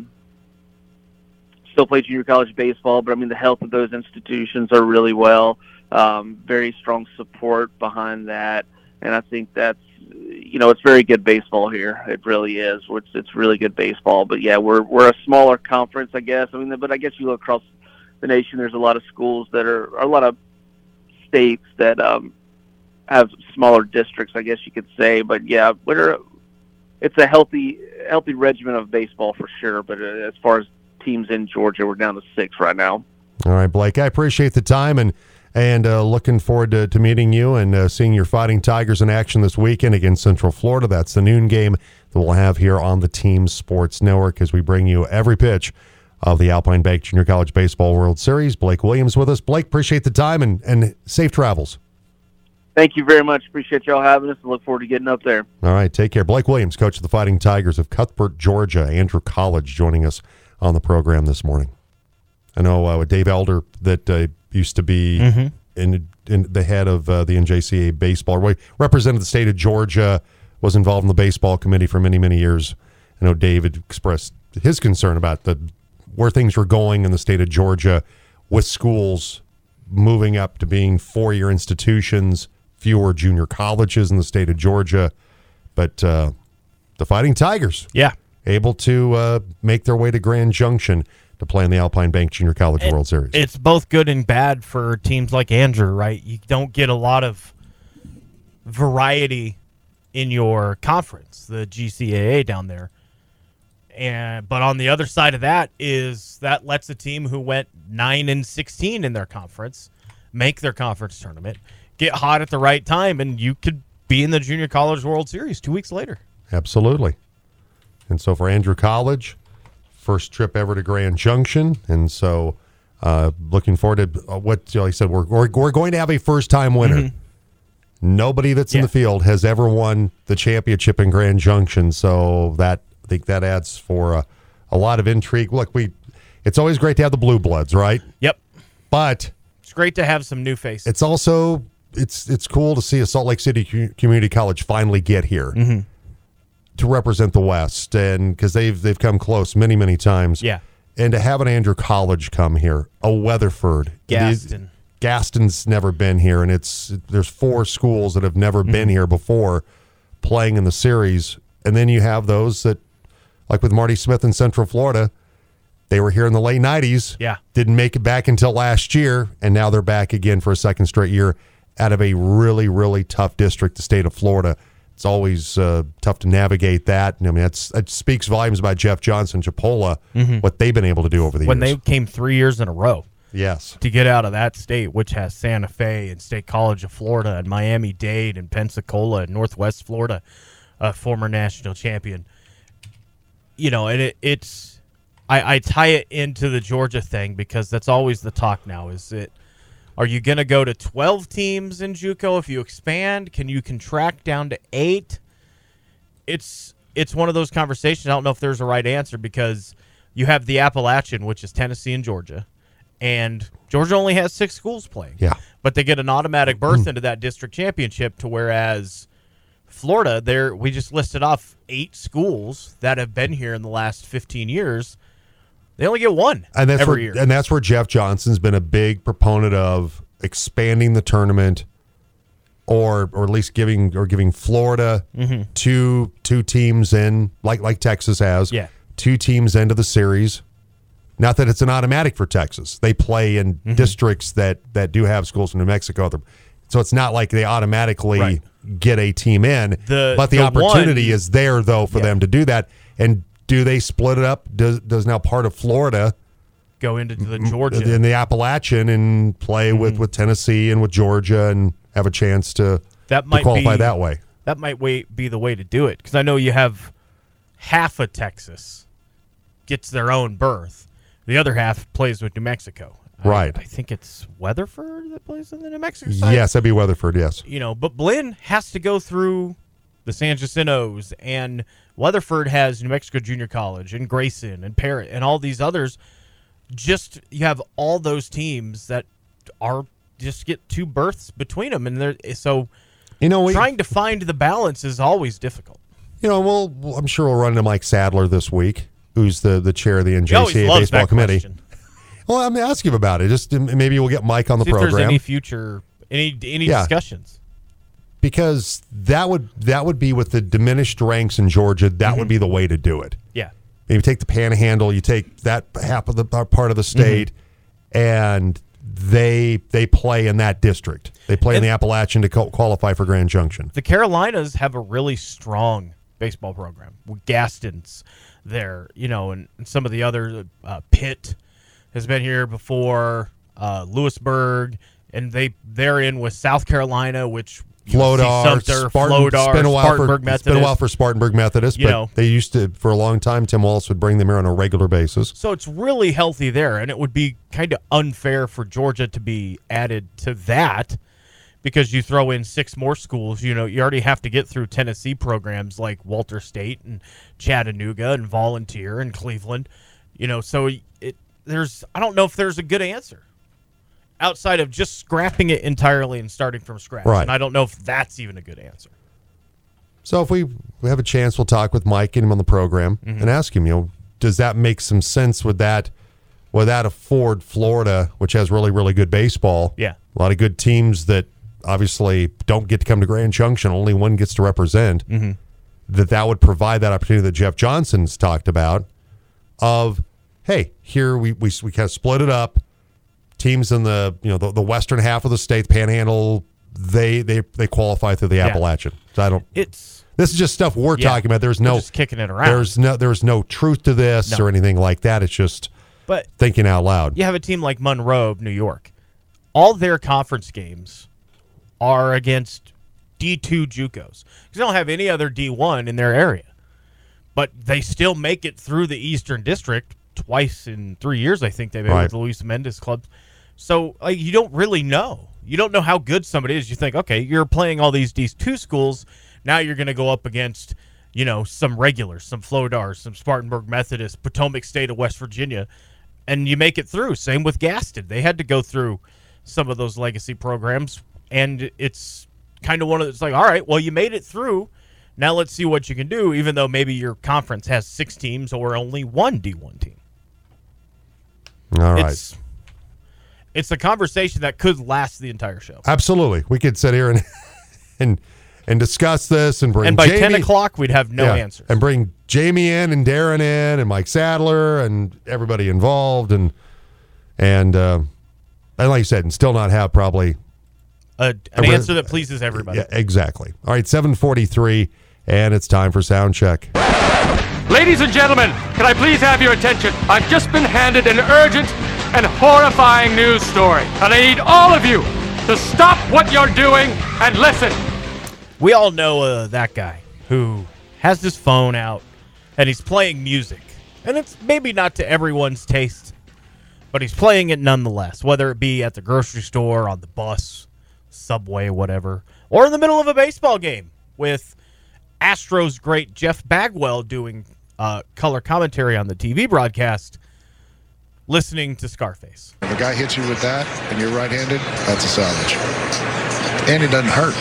Speaker 9: still play junior college baseball. But, the health of those institutions are really well. Very strong support behind that. And I think that's, it's very good baseball here. It really is. It's really good baseball. But, yeah, we're a smaller conference, I guess. But I guess you look across the nation, there's a lot of schools that are a lot of states that have smaller districts, I guess you could say. But yeah, it's a healthy regimen of baseball for sure. But as far as teams in Georgia, we're down to 6 right now.
Speaker 1: All right, Blake, I appreciate the time and looking forward to meeting you and seeing your Fighting Tigers in action this weekend against Central Florida. That's the noon game that we'll have here on the Team Sports Network as we bring you every pitch of the Alpine Bank Junior College Baseball World Series. Blake Williams with us. Blake, appreciate the time and safe travels.
Speaker 9: Thank you very much. Appreciate y'all having us and look forward to getting up there.
Speaker 1: All right, take care. Blake Williams, coach of the Fighting Tigers of Cuthbert, Georgia. Andrew College joining us on the program this morning. I know Dave Elder that used to be in the head of the NJCAA baseball. Represented the state of Georgia, was involved in the baseball committee for many, many years. I know David expressed his concern about where things were going in the state of Georgia with schools moving up to being 4-year institutions, fewer junior colleges in the state of Georgia. But the Fighting Tigers, able to make their way to Grand Junction to play in the Alpine Bank Junior College World Series.
Speaker 2: It's both good and bad for teams like Andrew, right? You don't get a lot of variety in your conference, the GCAA down there. But on the other side of that is that lets a team who went 9-16 in their conference make their conference tournament, get hot at the right time, and you could be in the Junior College World Series 2 weeks later.
Speaker 1: Absolutely. And so for Andrew College, first trip ever to Grand Junction, and so looking forward to what he said. We're going to have a first-time winner. Mm-hmm. Nobody that's in the field has ever won the championship in Grand Junction, so I think that adds for a lot of intrigue. Look, it's always great to have the Blue Bloods, right?
Speaker 2: Yep.
Speaker 1: But
Speaker 2: it's great to have some new faces.
Speaker 1: It's also it's cool to see a Salt Lake City Community College finally get here. Mm-hmm. to represent the West, and because they've come close many times.
Speaker 2: Yeah.
Speaker 1: And to have an Andrew College come here, a Weatherford, Gaston's never been here, and there's 4 schools that have never been here before playing in the series, and then you have those that, like with Marty Smith in Central Florida, they were here in the late 90s, didn't make it back until last year, and now they're back again for a second straight year out of a really tough district, the state of Florida. It's always tough to navigate that. I mean, it speaks volumes about Jeff Johnson, Chipola, what they've been able to do over the years.
Speaker 2: When they came 3 years in a row.
Speaker 1: Yes.
Speaker 2: To get out of that state, which has Santa Fe and State College of Florida and Miami-Dade and Pensacola and Northwest Florida, a former national champion. You know, and it's I tie it into the Georgia thing because that's always the talk now. Are you going to go to 12 teams in JUCO if you expand? Can you contract down to 8? It's one of those conversations. I don't know if there's a right answer because you have the Appalachian, which is Tennessee and Georgia, and Georgia only has 6 schools playing.
Speaker 1: Yeah.
Speaker 2: But they get an automatic berth into that district championship, to whereas Florida, we just listed off 8 schools that have been here in the last 15 years. They only get 1 every year.
Speaker 1: And that's where Jeff Johnson's been a big proponent of expanding the tournament, or at least giving Florida two teams in, like Texas has.
Speaker 2: Yeah.
Speaker 1: 2 teams into the series. Not that it's an automatic for Texas. They play in districts that do have schools in New Mexico. So it's not like they automatically get a team in. But the opportunity is there, though, for them to do that. And do they split it up? Does now part of Florida
Speaker 2: go into the Georgia
Speaker 1: in the Appalachian and play with Tennessee and with Georgia and have a chance to qualify that way?
Speaker 2: That might be the way to do it, because I know you have half of Texas gets their own berth. The other half plays with New Mexico.
Speaker 1: Right.
Speaker 2: I think it's Weatherford that plays in the New Mexico side.
Speaker 1: Yes, that'd be Weatherford, yes.
Speaker 2: You know, but Blinn has to go through the San Jacintos, and Weatherford has New Mexico Junior College and Grayson and Parrott and all these others. Just you have all those teams that are just get 2 berths between them, and trying to find the balance is always difficult.
Speaker 1: You know, I'm sure we'll run into Mike Sadler this week, who's the chair of the NJCAA baseball committee.
Speaker 2: Question.
Speaker 1: Well, I'm going to ask you about it. Just maybe we'll get Mike on the program.
Speaker 2: If there's any future discussions.
Speaker 1: Because that would be with the diminished ranks in Georgia. That would be the way to do it.
Speaker 2: Yeah.
Speaker 1: Maybe take the Panhandle, you take that half of the part of the state, and they play in that district. They play in the Appalachian to qualify for Grand Junction.
Speaker 2: The Carolinas have a really strong baseball program with Gaston's there, you know, and some of the other Pitt has been here before, Lewisburg, and they're in with South Carolina, which
Speaker 1: Flodar,
Speaker 2: Spartanburg Methodist.
Speaker 1: It's been a while for Spartanburg Methodist, but they used to, for a long time, Tim Wallace would bring them here on a regular basis.
Speaker 2: So it's really healthy there, and it would be kind of unfair for Georgia to be added to that because you throw in 6 more schools. You know, you already have to get through Tennessee programs like Walter State and Chattanooga and Volunteer and Cleveland. You know, so I don't know if there's a good answer outside of just scrapping it entirely and starting from scratch.
Speaker 1: Right.
Speaker 2: And I don't know if that's even a good answer.
Speaker 1: So if we have a chance, we'll talk with Mike, get him on the program, and ask him, you know, does that make some sense? Would that afford Florida, which has really, really good baseball,
Speaker 2: a
Speaker 1: lot of good teams that obviously don't get to come to Grand Junction, only one gets to represent, that would provide that opportunity that Jeff Johnson's talked about of, hey, here we kind of split it up. Teams in the western half of the state, Panhandle, they qualify through the Appalachian. So this is just stuff we're talking about. There's no
Speaker 2: just kicking it around.
Speaker 1: There's no truth to this or anything like that. It's just thinking out loud.
Speaker 2: You have a team like Monroe of New York. All their conference games are against D2 JUCOs because they don't have any other D1 in their area. But they still make it through the Eastern District twice in 3 years, I think they made with the Luis Mendez club. So you don't really know. You don't know how good somebody is. You think, okay, you're playing all these D2 schools. Now you're going to go up against, you know, some regulars, some Flodars, some Spartanburg Methodist, Potomac State of West Virginia, and you make it through. Same with Gaston. They had to go through some of those legacy programs, and it's kind of it's like, all right, well, you made it through. Now let's see what you can do, even though maybe your conference has 6 teams or only one D1 team.
Speaker 1: All right.
Speaker 2: It's a conversation that could last the entire show.
Speaker 1: Absolutely. We could sit here and discuss this and bring
Speaker 2: by
Speaker 1: Jamie,
Speaker 2: 10 o'clock, we'd have no answers.
Speaker 1: And bring Jamie in and Darren in and Mike Sadler and everybody involved and like you said, and still not have probably
Speaker 2: an answer that pleases everybody.
Speaker 1: Yeah, exactly. All right, 7:43, and it's time for sound check.
Speaker 7: Ladies and gentlemen, can I please have your attention? I've just been handed an urgent and horrifying news story, and I need all of you to stop what you're doing and listen.
Speaker 2: We all know that guy who has his phone out and he's playing music. And it's maybe not to everyone's taste, but he's playing it nonetheless, whether it be at the grocery store, on the bus, subway, whatever, or in the middle of a baseball game with Astros great Jeff Bagwell doing color commentary on the TV broadcast, listening to Scarface.
Speaker 10: If a guy hits you with that and you're right-handed, that's a salvage. And it doesn't hurt.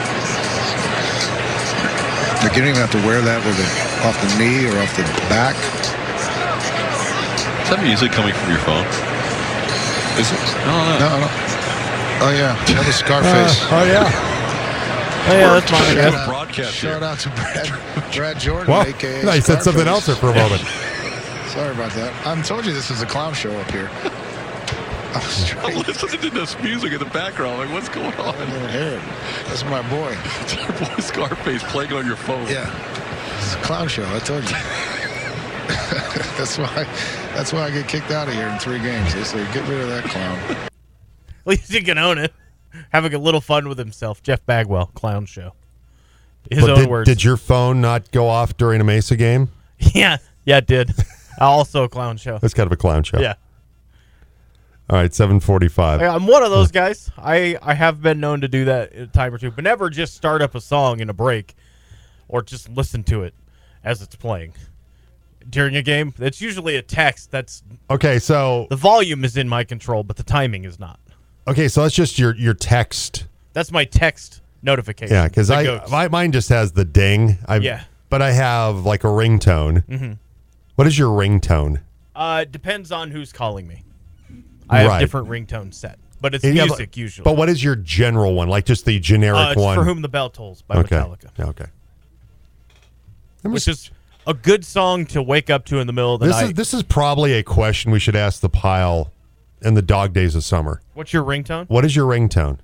Speaker 10: Like you don't even have to wear that off the knee or off the back.
Speaker 11: Is that music coming from your phone?
Speaker 10: Is it? No. Oh, yeah. That was Scarface.
Speaker 2: Oh, yeah, that's mine.
Speaker 10: Shout out to Brad Jordan,
Speaker 1: Well,
Speaker 10: a.k.a.
Speaker 1: no, you said something else there for a moment.
Speaker 10: Sorry about that. I told you this is a clown show up here.
Speaker 11: I'm listening to this music in the background. Like, what's going on?
Speaker 10: I don't hear it. That's my boy.
Speaker 11: It's our boy Scarface playing on your phone.
Speaker 10: Yeah. It's a clown show. I told you. That's why I get kicked out of here in 3 games. They say, get rid of that clown.
Speaker 2: At least he can own it. Having a little fun with himself. Jeff Bagwell, clown show. His own words.
Speaker 1: Did your phone not go off during a Mesa game?
Speaker 2: Yeah, it did. Also a clown show.
Speaker 1: That's kind of a clown show.
Speaker 2: Yeah.
Speaker 1: All right, 7:45.
Speaker 2: I'm one of those guys. I have been known to do that a time or two, but never just start up a song in a break or just listen to it as it's playing. During a game, it's usually a text that's...
Speaker 1: Okay, so...
Speaker 2: The volume is in my control, but the timing is not.
Speaker 1: Okay, so that's just your text.
Speaker 2: That's my text notification.
Speaker 1: Yeah, because mine just has the ding. But I have like a ringtone.
Speaker 2: Mm-hmm.
Speaker 1: What is your ringtone?
Speaker 2: It depends on who's calling me. I have different ringtones set, but it's music usually.
Speaker 1: But what is your general one? Like just the generic
Speaker 2: it's
Speaker 1: one?
Speaker 2: For Whom the Bell Tolls by Metallica.
Speaker 1: Okay.
Speaker 2: Which is a good song to wake up to in the middle of the night.
Speaker 1: This is probably a question we should ask the pile in the dog days of summer.
Speaker 2: What's your ringtone?
Speaker 1: What is your ringtone?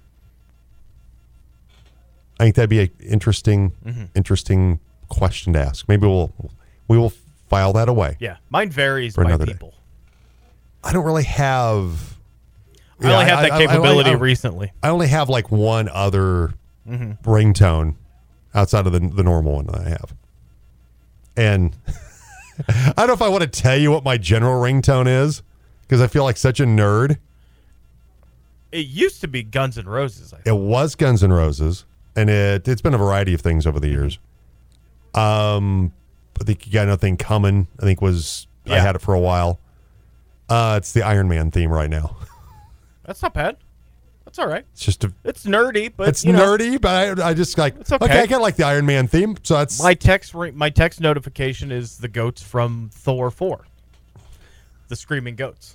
Speaker 1: I think that'd be an interesting question to ask. Maybe we will file that away.
Speaker 2: Yeah, mine varies by people.
Speaker 1: Day. I don't really have.
Speaker 2: I only have that capability recently.
Speaker 1: I only have like one other ringtone outside of the normal one that I have. And I don't know if I want to tell you what my general ringtone is because I feel like such a nerd.
Speaker 2: It used to be Guns N' Roses.
Speaker 1: It was Guns N' Roses, and it's been a variety of things over the years. I think You Got Nothing Coming, I think I had it for a while. It's the Iron Man theme right now.
Speaker 2: That's not bad. That's all right.
Speaker 1: It's just
Speaker 2: it's nerdy, but
Speaker 1: it's nerdy. But I just like
Speaker 2: it's okay.
Speaker 1: I kind like the Iron Man theme. So that's
Speaker 2: my text notification is the goats from Thor 4, the screaming goats.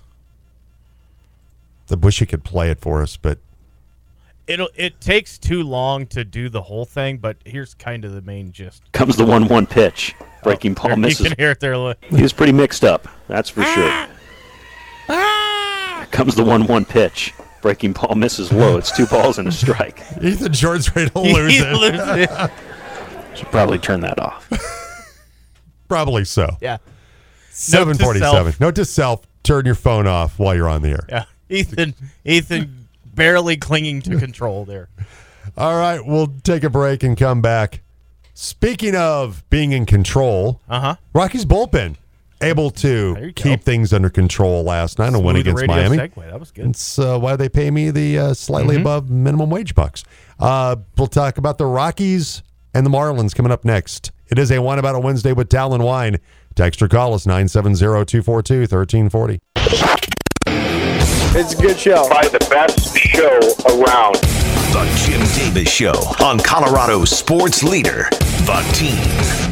Speaker 1: I wish you could play it for us, but
Speaker 2: it takes too long to do the whole thing. But here's kind of the main gist.
Speaker 12: Comes the 1-1 pitch, breaking ball misses.
Speaker 2: You can hear it there.
Speaker 12: He was pretty mixed up, that's for sure. Comes the 1-1 pitch. Breaking ball misses low. It's 2 balls and a strike.
Speaker 1: Ethan George's ready to lose it.
Speaker 12: Should probably turn that off.
Speaker 1: Probably so.
Speaker 2: Yeah.
Speaker 1: 7:47. Note to self: turn your phone off while you're on the air.
Speaker 2: Yeah. Ethan barely clinging to control there.
Speaker 1: All right, we'll take a break and come back. Speaking of being in control, Rocky's bullpen able to keep things under control last night and win against Miami.
Speaker 2: Segue. That was good.
Speaker 1: It's why they pay me the slightly above minimum wage bucks. We'll talk about the Rockies and the Marlins coming up next. It is a Wine About It Wednesday with Talon Wine. Text or call us 970-242-1340.
Speaker 13: It's a good show.
Speaker 6: Probably the best show around.
Speaker 8: The Jim Davis Show on Colorado's sports leader, The Team.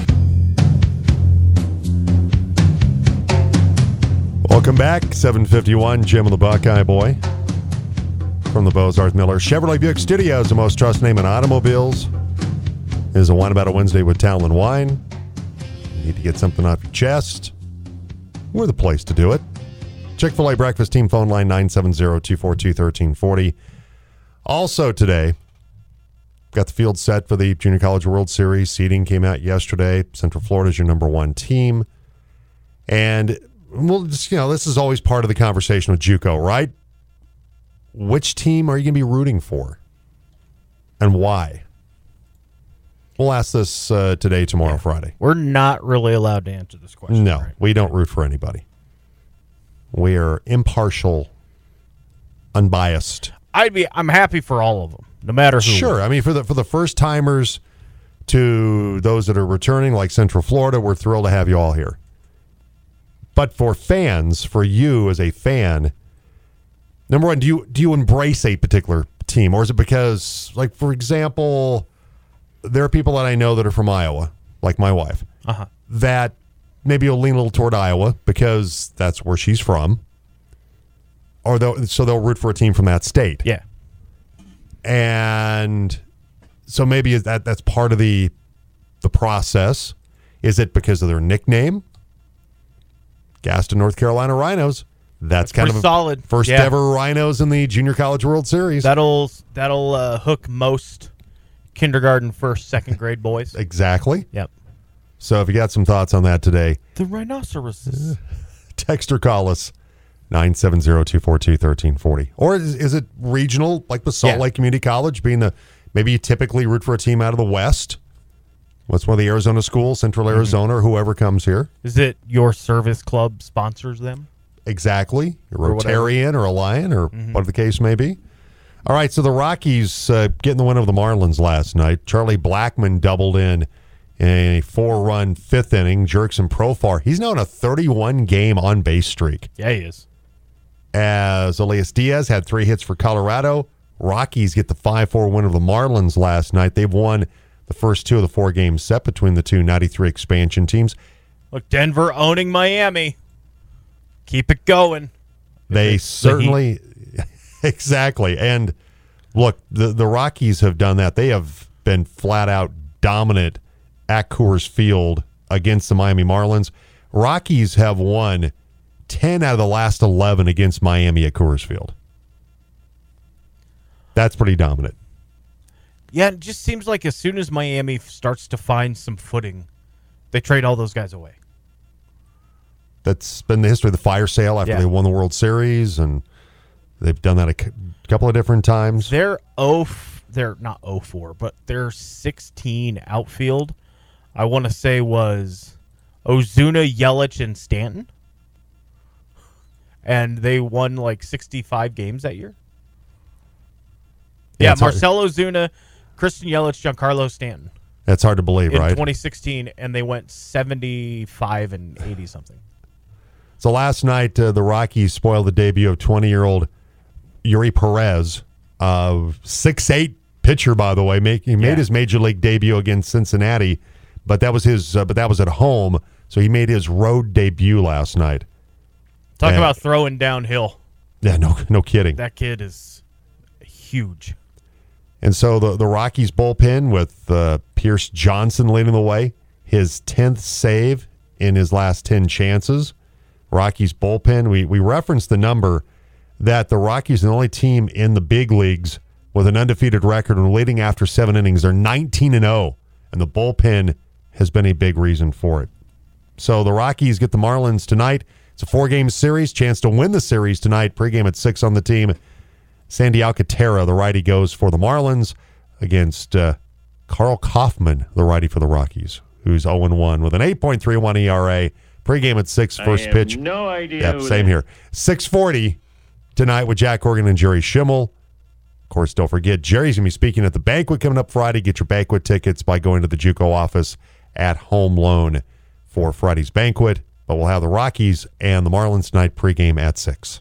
Speaker 1: Welcome back, 7:51. Jim and the Buckeye Boy from the Bozarth Miller Chevrolet Buick Studios, the most trusted name in automobiles. It is a Wine About a Wednesday with Talon Wine. You need to get something off your chest. We're the place to do it. Chick-fil-A Breakfast Team phone line 970-242-1340. Also today, got the field set for the Junior College World Series. Seeding came out yesterday. Central Florida is your number one team. And we'll just, this is always part of the conversation with JUCO, right? Which team are you going to be rooting for? And why? We'll ask this today, tomorrow, Friday.
Speaker 2: We're not really allowed to answer this question.
Speaker 1: No,
Speaker 2: right?
Speaker 1: we don't root for anybody. We are impartial, unbiased.
Speaker 2: I'm happy for all of them, no matter who.
Speaker 1: Sure. I mean, for the first timers to those that are returning, like Central Florida, we're thrilled to have you all here. But for fans, for you as a fan, number one, do you embrace a particular team, or is it because, like, for example, there are people that I know that are from Iowa, like my wife, that maybe will lean a little toward Iowa because that's where she's from, or so they'll root for a team from that state.
Speaker 2: Yeah,
Speaker 1: and so maybe that's part of the process. Is it because of their nickname? Gaston, North Carolina Rhinos. That's kind of
Speaker 2: solid.
Speaker 1: First ever Rhinos in the Junior College World Series.
Speaker 2: That'll hook most kindergarten, first, second grade boys.
Speaker 1: Exactly.
Speaker 2: Yep.
Speaker 1: So if you got some thoughts on that today,
Speaker 2: the rhinoceroses.
Speaker 1: Text or call us 970-242-1340. Or is it regional, like with Salt Lake Community College, being maybe you typically root for a team out of the West? What's one of the Arizona schools, Central Arizona, or whoever comes here?
Speaker 2: Is it your service club sponsors them?
Speaker 1: Exactly. A Rotarian or a Lion or whatever the case may be. All right, so the Rockies getting the win over the Marlins last night. Charlie Blackmon doubled in a 4-run fifth inning. Jurickson Profar, he's now on a 31-game on-base streak.
Speaker 2: Yeah, he is.
Speaker 1: As Elias Diaz had 3 hits for Colorado. Rockies get the 5-4 win over the Marlins last night. They've won the first 2 of the 4 games set between the two 93 expansion teams.
Speaker 2: Look, Denver owning Miami. Keep it going.
Speaker 1: They certainly... Exactly. And look, the Rockies have done that. They have been flat out dominant at Coors Field against the Miami Marlins. Rockies have won 10 out of the last 11 against Miami at Coors Field. That's pretty dominant.
Speaker 2: Yeah, it just seems like as soon as Miami starts to find some footing, they trade all those guys away.
Speaker 1: That's been the history of the fire sale after they won the World Series, and they've done that a couple of different times.
Speaker 2: They're not 0-4, but their 16 outfield, I want to say, was Ozuna, Yelich, and Stanton. And they won like 65 games that year. Yeah, Marcell Ozuna, Christian Yelich, Giancarlo Stanton.
Speaker 1: That's hard to believe, right?
Speaker 2: In 2016, and they went 75 and 80 something.
Speaker 1: So last night, the Rockies spoiled the debut of 20-year-old Yuri Perez, 6'8" pitcher, by the way. He made his major league debut against Cincinnati, but that was at home. So he made his road debut last night.
Speaker 2: Talk about throwing downhill.
Speaker 1: Yeah, no kidding.
Speaker 2: That kid is huge.
Speaker 1: And so the Rockies bullpen with Pierce Johnson leading the way, his 10th save in his last 10 chances. Rockies bullpen, we referenced the number that the Rockies are the only team in the big leagues with an undefeated record and leading after 7 innings. They're 19-0, and the bullpen has been a big reason for it. So the Rockies get the Marlins tonight. It's a 4-game series, chance to win the series tonight. Pregame at 6 on the team. Sandy Alcantara, the righty, goes for the Marlins against Carl Kaufman, the righty for the Rockies, who's 0-1 with an 8.31 ERA. Pregame at 6, first pitch.
Speaker 4: No idea.
Speaker 1: Yep, same here. 6:40 tonight with Jack Horgan and Jerry Schimmel. Of course, don't forget, Jerry's going to be speaking at the banquet coming up Friday. Get your banquet tickets by going to the JUCO office at Home Loan for Friday's banquet. But we'll have the Rockies and the Marlins tonight pregame at 6.